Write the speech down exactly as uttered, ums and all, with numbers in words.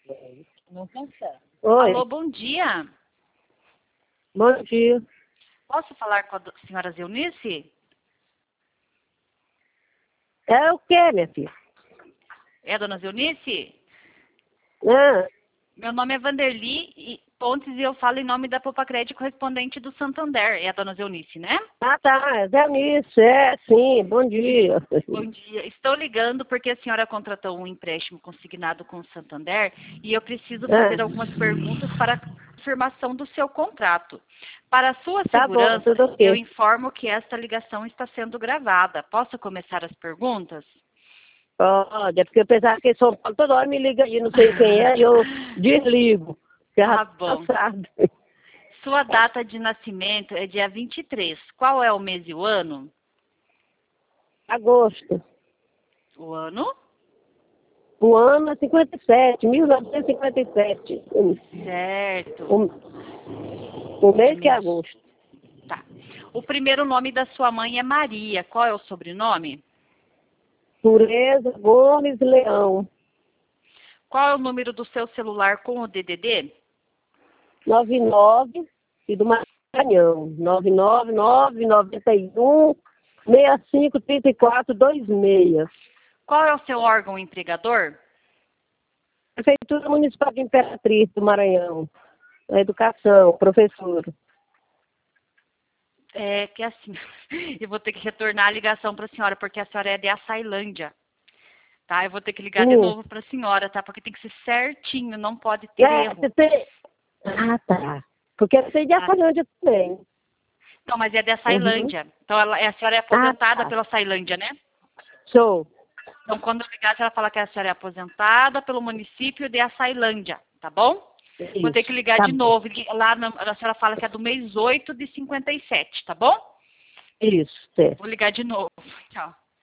Não consegue. Oi, Alô, bom dia. bom dia. Posso falar com a do- senhora Zeunice? É o quê, minha filha? É a dona Zeunice? Ah, Meu nome é Vanderly e- Pontes e eu falo em nome da Popacred correspondente do Santander. É a dona Zeunice, né? ah, tá, Zé Nisso, é, sim, bom dia. Bom dia. Estou ligando porque a senhora contratou um empréstimo consignado com o Santander e eu preciso fazer Ah, algumas perguntas para a confirmação do seu contrato. Para a sua tá bom, segurança, tudo eu ok. informo que esta ligação está sendo gravada. Posso começar as perguntas? Pode, é porque eu pensava que São Paulo toda hora me liga aí, não sei quem é, e eu desligo. Que já Tá tá bom. cansado. Sua data de nascimento é dia vinte e três. Qual é o mês e o ano? Agosto. O ano? O ano é cinquenta e sete, mil novecentos e cinquenta e sete. Certo. O, o mês que é agosto. Tá. O primeiro nome da sua mãe é Maria. Qual é o sobrenome? Pureza Gomes Leão. Qual é o número do seu celular com o D D D? noventa e nove e do Maranhão. nove nove nove nove um seis cinco três quatro dois seis. Qual é o seu órgão empregador? Prefeitura Municipal de Imperatriz do Maranhão. A educação, professor. É que assim, eu vou ter que retornar a ligação para a senhora, porque a senhora é de Açailândia. Tá? Eu vou ter que ligar de Hum. novo para a senhora, tá? Porque tem que ser certinho, não pode ter É, erro. você tem... Ah, tá. Porque eu sei de Tá? Açailândia também. Não, mas é de Uhum. Açailândia. Então ela, a senhora é aposentada Ah, tá. pela Açailândia, né? Sou. Então quando eu ligar, a senhora fala que a senhora é aposentada pelo município de Açailândia, tá bom? Isso. Vou ter que ligar Tá de bom. novo. Lá na- a senhora fala que é do mês oito de cinquenta e sete, tá bom? Isso, certo. Vou ligar de novo. Tchau.